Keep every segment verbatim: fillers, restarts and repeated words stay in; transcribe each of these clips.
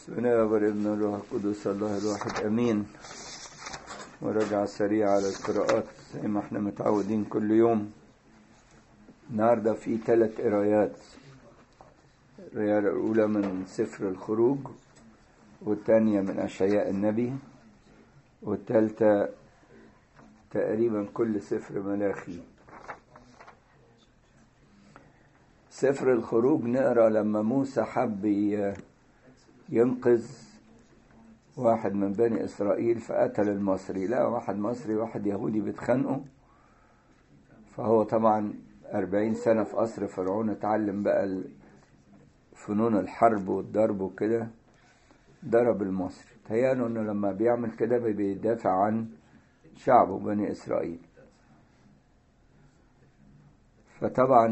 بسم الله والابن والروح القدس الله الواحد امين. ورجع سريع على القراءات زي ما احنا متعودين كل يوم. النهارده في ثلاث قرايات. القرايه الاولى من سفر الخروج، والثانيه من اشعياء النبي، والثالثه تقريبا كل سفر ملاخي. سفر الخروج نقرا لما موسى حب ينقذ واحد من بني إسرائيل فقتل المصري. لا واحد مصري واحد يهودي بيتخانقوا، فهو طبعا أربعين سنة في قصر فرعون اتعلم بقى فنون الحرب والضرب وكده، ضرب المصري. تهيأله انه لما بيعمل كده بيدافع عن شعبه بني إسرائيل. فطبعا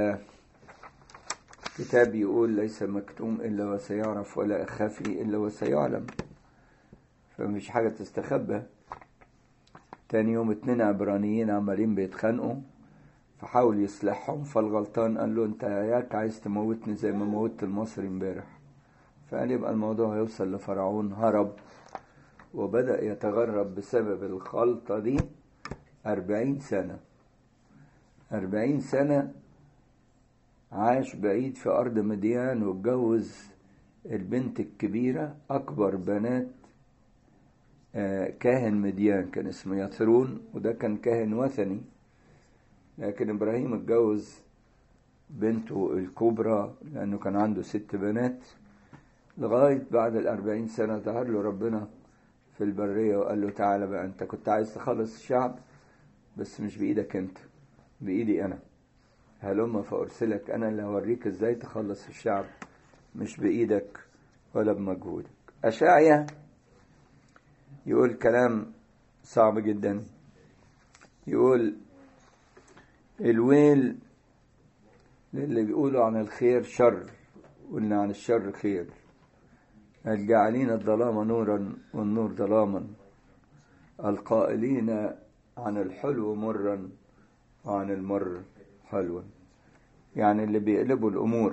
الكتاب يقول ليس مكتوم إلا وسيعرف ولا خفي إلا وسيعلم، فمش حاجة تستخبى. تاني يوم اتنين عبرانيين عمالين بيتخانقوا، فحاول يصلحهم، فالغلطان قال له انت ياك عايز تموتني زي ما موتت المصري امبارح. فقال يبقى الموضوع هيوصل لفرعون. هرب وبدأ يتغرب بسبب الخلطة دي أربعين سنة. أربعين سنة عاش بعيد في أرض مديان، واتجوز البنت الكبيرة أكبر بنات كاهن مديان كان اسمه يثرون، وده كان كاهن وثني. لكن إبراهيم اتجوز بنته الكبرى لأنه كان عنده ست بنات، لغاية بعد الأربعين سنة ظهر له ربنا في البرية وقال له تعالى بقى، أنت كنت عايز تخلص الشعب بس مش بإيدك أنت، بإيدي أنا. هلما فأرسلك أنا اللي هوريك إزاي تخلص الشعب، مش بإيدك ولا بمجهودك. أشعيا يقول كلام صعب جدا. يقول الويل للي بيقولوا عن الخير شر واللي عن الشر خير، الجاعلين الظلام نورا والنور ظلاما، القائلين عن الحلو مرا وعن المر حلوا. يعني اللي بيقلبوا الأمور.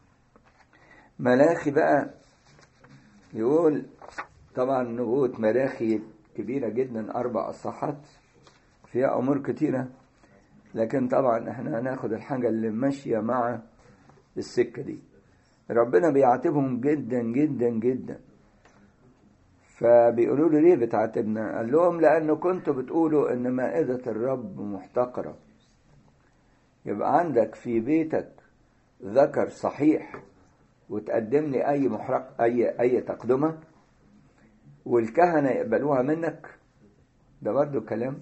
ملاخي بقى يقول طبعا نبوة ملاخي كبيرة جدا، أربع أصحات فيها أمور كتيرة، لكن طبعا احنا هناخد الحاجة اللي ماشية مع السكة دي. ربنا بيعاتبهم جدا جدا جدا. فبيقولوا له ليه بتعاتبنا؟ قال لهم لأنه كنتوا بتقولوا إن مائدة الرب محتقرة. يبقى عندك في بيتك ذكر صحيح وتقدم لي أي محرق أي أي تقدمة والكهنة يقبلوها منك، ده برضو كلام.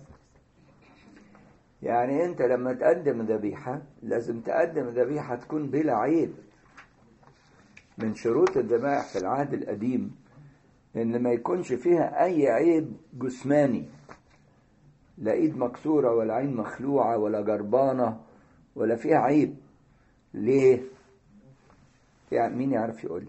يعني أنت لما تقدم ذبيحة لازم تقدم ذبيحة تكون بلا عيب. من شروط الذبائح في العهد القديم إن ما يكونش فيها أي عيب جسماني، لا إيد مكسورة ولا عين مخلوعة ولا جربانة ولا فيها عيب. ليه؟ يعني مين يعرف يقول لي؟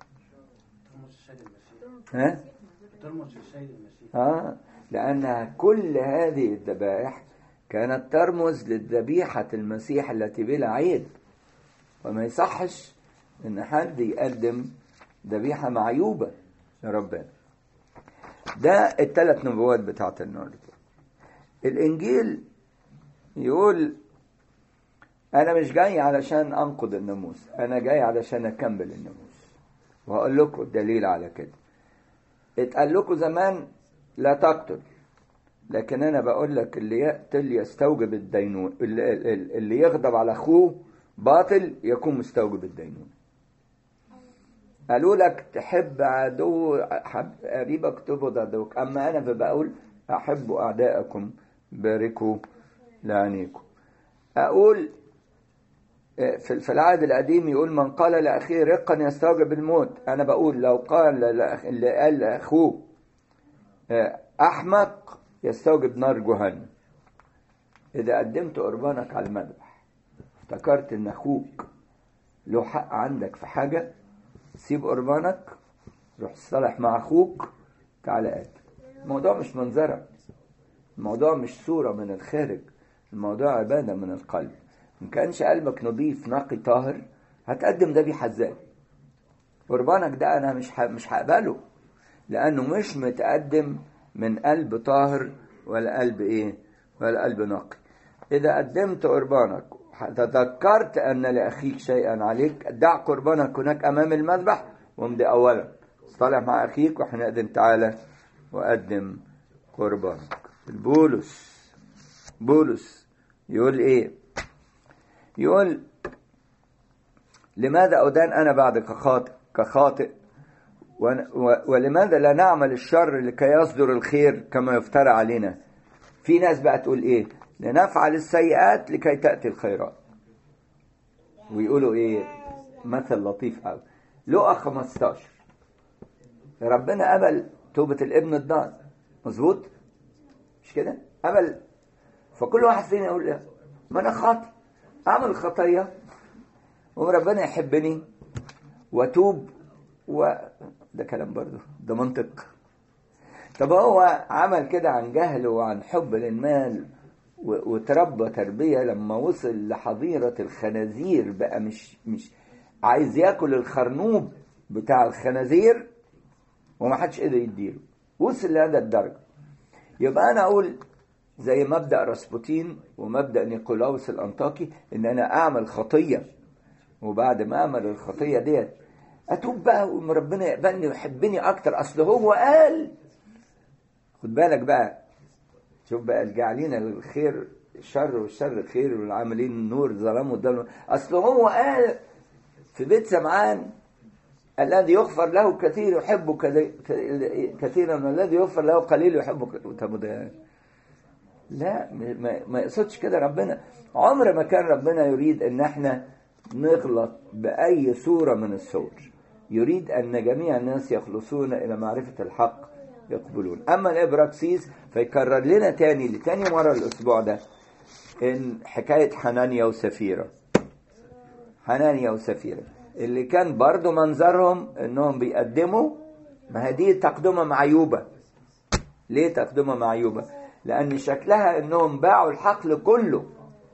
ها؟ ترمز للسيد المسيح. اه لأن كل هذه الذبائح كانت ترمز للذبيحة المسيح التي بلا عيب، وما يصحش إن حد يقدم ذبيحة معيوبة لربنا. ده الثلاث نبوات بتاعت النهارده. الإنجيل يقول أنا مش جاي علشان أنقض الناموس، أنا جاي علشان أكمل الناموس. وهقول لكم الدليل على كده. اتقال لكم زمان لا تقتل، لكن أنا بقول لك اللي يقتل يستوجب الدينون، اللي, اللي يغضب على أخوه باطل يكون مستوجب الدينون. قالوا لك تحب عدو قريبك تبغض عدوك، أما أنا بقول أحبوا أعداءكم باركوا لعنيكم. أقول في العهد القديم يقول من قال لأخيه رقا يستوجب الموت. أنا بقول لو قال اللي قال لأخوه أحمق يستوجب نار جهنم. إذا قدمت قربانك على المذبح افتكرت إن أخوك له حق عندك في حاجة، سيب قربانك، روح صالح مع أخوك، تعالى قاتل. الموضوع مش منظرة، الموضوع مش صورة من الخارج، الموضوع عبادة من القلب. إن كانش قلبك نظيف نقي طاهر هتقدم ذبيحة ازاي؟ قربانك ده أنا مش مش هقبله، لأنه مش متقدم من قلب طاهر ولا قلب إيه ولا قلب نقي. إذا قدمت قربانك تذكرت أن لأخيك شيئا عليك، دع قربانك هناك أمام المذبح وامضي أولا اصطلح مع أخيك وحينئذ تعالى وقدم قربانك. بولس بولس يقول إيه؟ يقول لماذا أدان أنا بعد كخاطئ كخاطئ ولماذا لا نعمل الشر لكي يصدر الخير كما يفترى علينا؟ في ناس بقى تقول إيه؟ لنفعل السيئات لكي تأتي الخيرات. ويقولوا إيه؟ مثل لطيف قوي، لقا خمستاشر ربنا قبل توبة الابن الضال، مظبوط؟ مش كده؟ قبل. فكل واحد فينا يقول إيه؟ ما أنا خاطئ، أعمل خطية وربنا يحبني وتوب، وده كلام برضه، ده منطق. طب هو عمل كده عن جهل وعن حب للمال وتربى تربية لما وصل لحظيرة الخنازير بقى مش مش عايز ياكل الخرنوب بتاع الخنازير وما حدش قدر يديله، وصل لهذا الدرجة. يبقى أنا أقول زي مبدأ راسبوتين ومبدأ نيقولاوس الأنطاكي إن أنا أعمل خطية وبعد ما أعمل الخطية ديت أتوب بقى وربنا يقبلني ويحبني أكتر، أصل هو قال. خد بالك بقى، شوف بقى الجاعلين الخير الشر والشر خير والعاملين النور ظلموا الظلم. أصل هو قال في بيت سمعان الذي يغفر له كثير يحبه كثيرا والذي يغفر له قليل يحبه. طب ده لا، ما يقصدش كده ربنا. عمر ما كان ربنا يريد ان احنا نغلط بأي صورة من الصور. يريد أن جميع الناس يخلصون إلى معرفة الحق يقبلون. أما الإبراكسيس فيكرر لنا تاني لتاني مرة الأسبوع ده إن حكاية حنانيا وسفيرة. حنانيا وسفيرة اللي كان برضو منظرهم إنهم بيقدموا، ما هدي تقدمة معيوبة. ليه تقدمة معيوبة؟ لأن شكلها إنهم باعوا الحقل كله،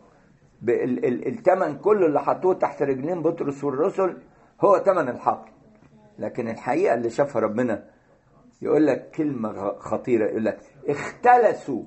الثمن كله اللي حطوه تحت رجلين بطرس والرسل هو ثمن الحقل. لكن الحقيقة اللي شافها ربنا يقول لك كلمة خطيرة، يقول لك اختلسوا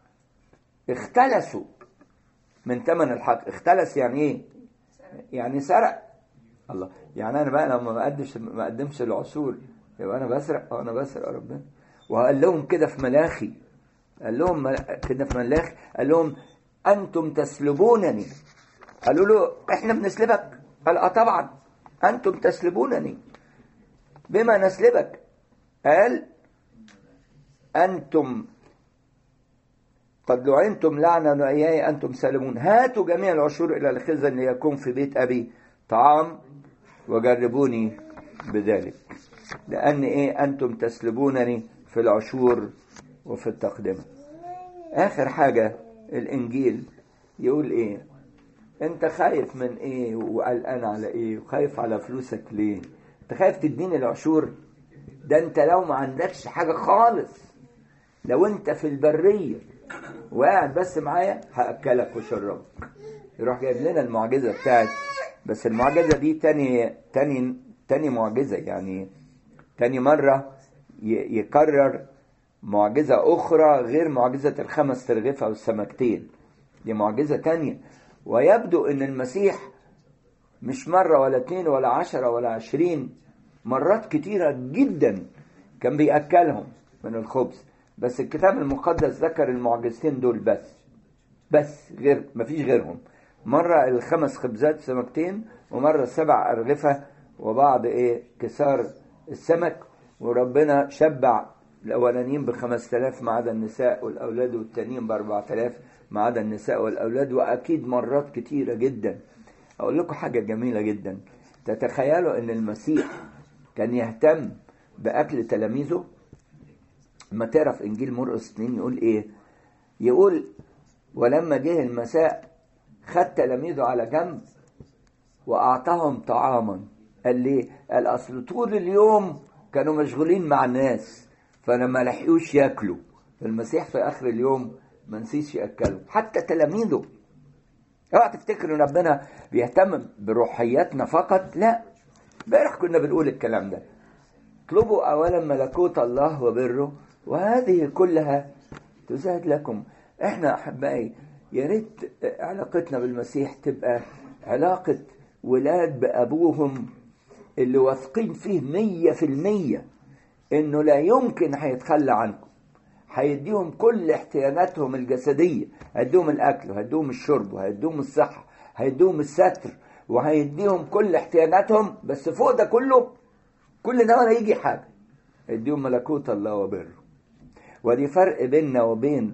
اختلسوا من ثمن الحقل. اختلس يعني ايه؟ يعني سرق. الله، يعني انا بقى لما ما اقدمش ما اقدمش العشور يبقى انا بسرق؟ اه انا بسرق ربنا. وقال لهم كده في ملاخي، قال لهم كده في ملاخي قال لهم أنتم تسلبونني. قالوا له إحنا بنسلبك؟ قال آه طبعا أنتم تسلبونني. بما نسلبك؟ قال أنتم قد لعنتم لعنة وإياي أنتم سالمون. هاتوا جميع العشور إلى الخزن ليكون في بيت أبي طعام وجربوني بذلك، لأن إيه أنتم تسلبونني في العشور وفي التقدمة. آخر حاجة الإنجيل يقول إيه؟ أنت خايف من إيه وقلقان على إيه وخايف على فلوسك ليه؟ أنت خايف تديني العشور؟ ده أنت لو ما عندكش حاجة خالص، لو أنت في البرية وقاعد بس معايا هأكلك وشربك. يروح جايب لنا المعجزة بتاعت، بس المعجزة دي تاني تاني تاني معجزة، يعني تاني مرة يكرر معجزة أخرى غير معجزة الخمس ترغفة والسمكتين. دي معجزة تانية. ويبدو أن المسيح مش مرة ولا اتنين ولا عشرة ولا عشرين، مرات كتيرة جدا كان بيأكلهم من الخبز. بس الكتاب المقدس ذكر المعجزتين دول بس بس غير مفيش غيرهم. مرة الخمس خبزات سمكتين، ومرة السبع أرغفة وبعض إيه كسار السمك. وربنا شبع الأولانيين بخمس تلاف ما عدا النساء والأولاد، والتانيين بأربع تلاف ما عدا النساء والأولاد. وأكيد مرات كتيرة جدا. أقول لكم حاجة جميلة جدا. تتخيلوا أن المسيح كان يهتم بأكل تلاميذه؟ ما تعرف إنجيل مرقس اثنين يقول إيه؟ يقول ولما جه المساء خد تلاميذه على جنب وأعطاهم طعاما. قال ليه؟ قال أصل طول اليوم كانوا مشغولين مع الناس فلما لحقوش ياكلوا. المسيح في آخر اليوم ما نسيش يأكلوا حتى تلاميذه. اوعى تفتكروا ان ربنا بيهتم بروحياتنا فقط، لا، امبارح كنا بنقول الكلام ده. اطلبوا أولا ملكوت الله وبره وهذه كلها تزاد لكم. احنا أحبائي يا ريت علاقتنا بالمسيح تبقى علاقة ولاد بأبوهم اللي واثقين فيه مية في المية إنه لا يمكن هيتخلى عنكم، هيديهم كل احتياجاتهم الجسدية، هيديهم الأكل وهيديهم الشرب وهيديهم الصحة، هيديهم الستر وهيديهم كل احتياجاتهم، بس فوق ده كله كل ده ولا يجي حاجة، هيديهم ملكوت الله وبره. ودي فرق بيننا وبين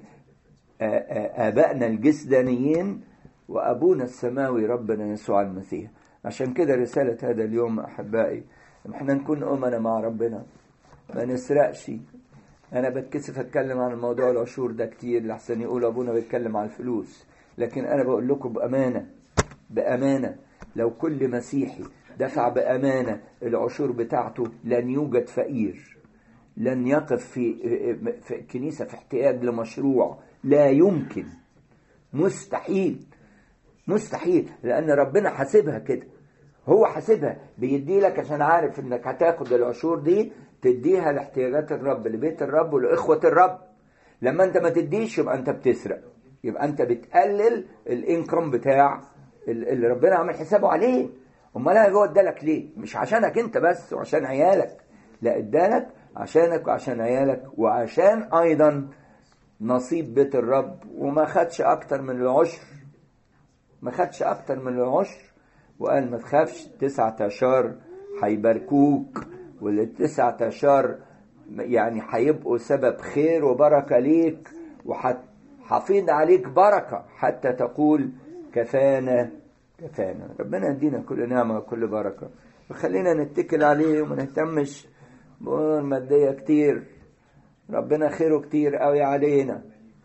آبائنا الجسدانيين وأبونا السماوي ربنا يسوع المسيح. عشان كده رسالة هذا اليوم أحبائي احنا نكون أمنا مع ربنا، ما نسرقش. أنا بتكسف أتكلم عن الموضوع العشور ده كتير لحسن يقول أبونا بيتكلم عن الفلوس، لكن أنا بقول لكم بأمانة بأمانة لو كل مسيحي دفع بأمانة العشور بتاعته لن يوجد فقير، لن يقف في في الكنيسة في احتياج لمشروع، لا يمكن، مستحيل مستحيل، لأن ربنا حاسبها كده. هو حاسبها بيدي لك عشان عارف انك هتاخد العشور دي تديها لاحتياجات الرب لبيت الرب ولإخوة الرب. لما انت ما تديش يبقى انت بتسرق، يبقى انت بتقلل الانكم بتاع اللي ربنا عمل حسابه عليه. امال هو ادالك ليه؟ مش عشانك انت بس وعشان عيالك، لا ادالك عشانك وعشان عيالك وعشان ايضا نصيب بيت الرب. وما خدش اكتر من العشر، ما خدش اكتر من العشر، وقال ما تخافش تسعة عشر هيباركوك، والتسعة عشر يعني هيبقوا سبب خير وبركة ليك، وحفيظ عليك بركة حتى تقول كفانا كفانا. ربنا يدينا كل نعمة وكل بركة، وخلينا نتكل عليه وما نهتمش بأمور مادية كتير. ربنا خيره كتير قوي علينا،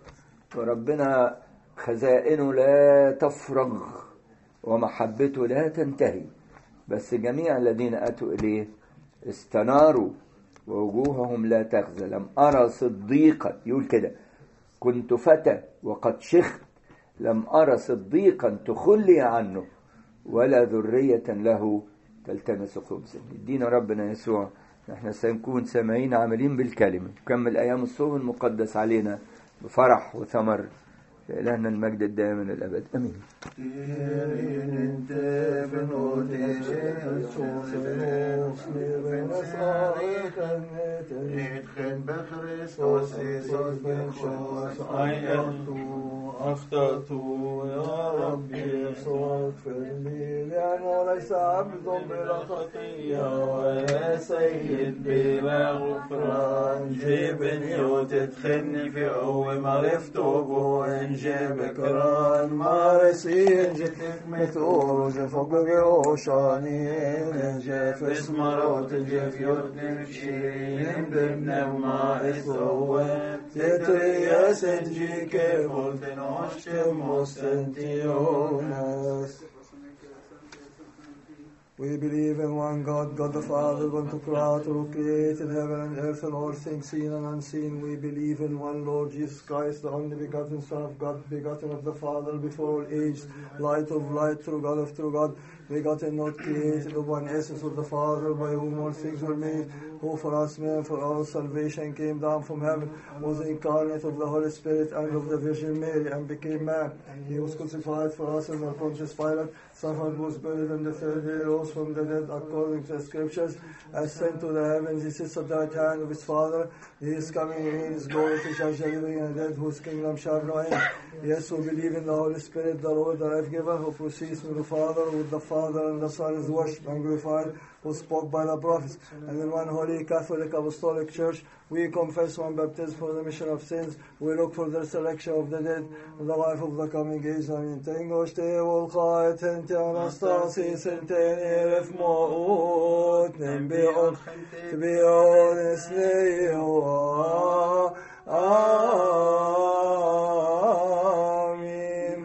وربنا خزائنه لا تفرغ ومحبته لا تنتهي، بس جميع الذين أتوا إليه استناروا ووجوههم لا تخزى. لم أرى صديقا، يقول كده، كنت فتى وقد شخت، لم أرى صديقا تخلي عنه ولا ذرية له تلتمس خبزا. يدينا ربنا يسوع نحن سنكون سامعين عاملين بالكلمة. كمل أيام الصوم المقدس علينا بفرح وثمر. إلهنا المجد الدائم إلى الأبد آمين. أخطأت يا ربي فاغفر لي، لأنه ليس عبد بلا خطية ولا سيد بلا غفران. جيبني وتدخلني في قوة معرفته وإنجاب كران. مارسين جتلك مثول جفوق بيوشانين، جف اسمروت جف يردن بشيرين ببنا وما إسوه تتري يا سنجي كيف قلتنا We believe in one God, God the Father, one to Creator, who created heaven and earth and all things seen and unseen. We believe in one Lord Jesus Christ, the only begotten Son of God, begotten of the Father before all ages, light of light, true God of true God, begotten, not created, of one essence of the Father, by whom all things were made, who for us men, for our salvation, came down from heaven, was incarnate of the Holy Spirit and of the Virgin Mary, and became man. He was crucified for us under Pontius Pilate, suffered, was buried, and the third day rose from the dead according to the Scriptures, ascended to the heavens. He sits at the right hand of his Father. He is coming in his glory to judge the living and the dead, whose kingdom shall no end. Yes, we believe in the Holy Spirit, the Lord, the life-giver, who proceeds from the Father, with the Father and the Son is worshipped and glorified, who spoke by the prophets. And in one holy Catholic Apostolic Church, we confess one baptism for the remission of sins. We look for the resurrection of the dead and the life of the coming age. Amen. Tengosh te volchait hente anastasis hente niref mo'ut nembi'ot tbi'ot esnei'ot